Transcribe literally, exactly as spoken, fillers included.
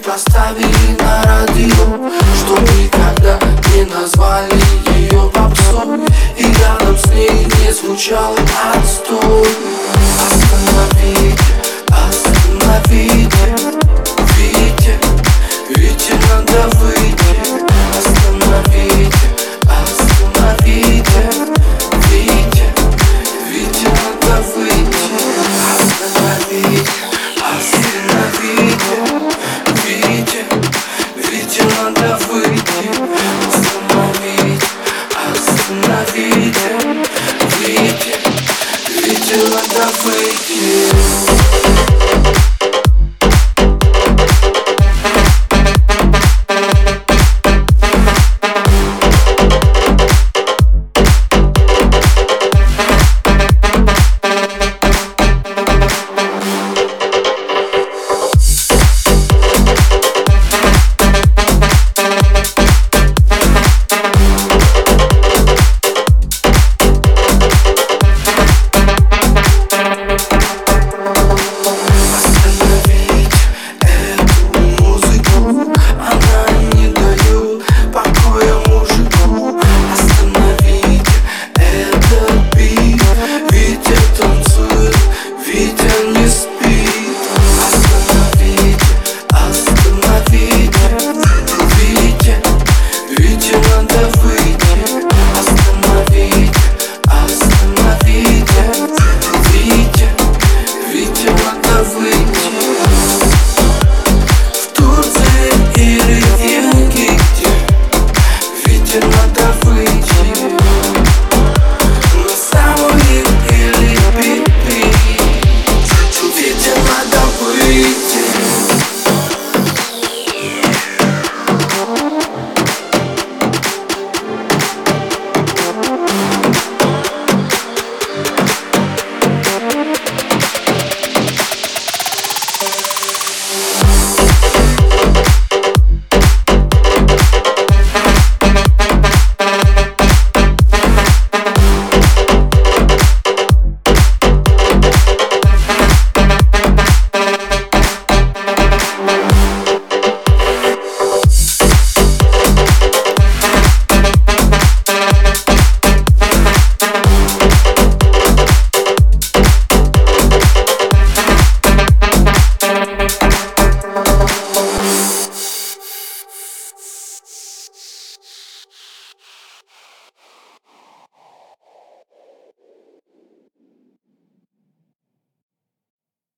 поставили на радио, что никогда не назвали ее попсой, и рядом с ней не звучал отстой. Остановите, остановите, Вите, Вите надо выйти. Остановите, остановите, Вите, Вите надо выйти. Остановите, остановите, Вите, Вите надо выйти. Остановите, остановите, Вите, Вите надо выйти.